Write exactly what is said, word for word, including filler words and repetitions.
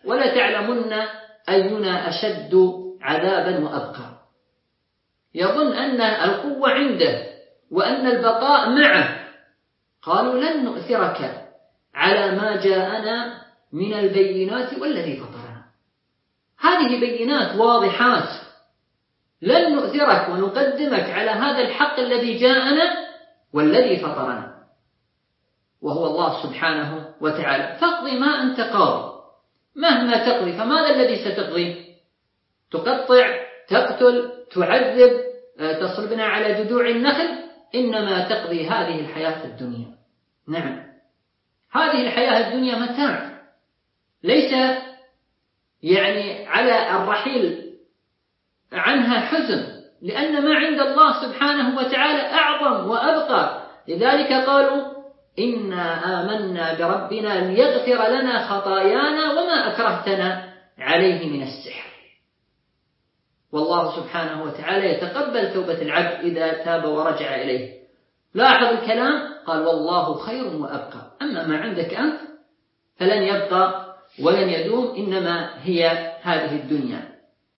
ولا تعلمن أينا أشد عذابا وأبقى. يظن أن القوة عنده وأن البقاء معه. قالوا لن نؤثرك على ما جاءنا من البينات والذي فطرنا. هذه بينات واضحات، لن نؤثرك ونقدمك على هذا الحق الذي جاءنا والذي فطرنا، وهو الله سبحانه وتعالى. فاقضي ما أنت قاضي، مهما تقضي فماذا الذي ستقضي؟ تقطع، تقتل، تعذب، تصلبنا على جذوع النخل؟ إنما تقضي هذه الحياة الدنيا. نعم، هذه الحياة الدنيا متاع، ليس يعني على الرحيل عنها حزن، لأن ما عند الله سبحانه وتعالى أعظم وأبقى. لذلك قالوا إنا آمنا بربنا ليغفر لنا خطايانا وما أكرهتنا عليه من السحر. والله سبحانه وتعالى يتقبل توبة العبد إذا تاب ورجع إليه. لاحظ الكلام، قال والله خير وأبقى. أما ما عندك أنت فلن يبقى ولن يدوم، إنما هي هذه الدنيا.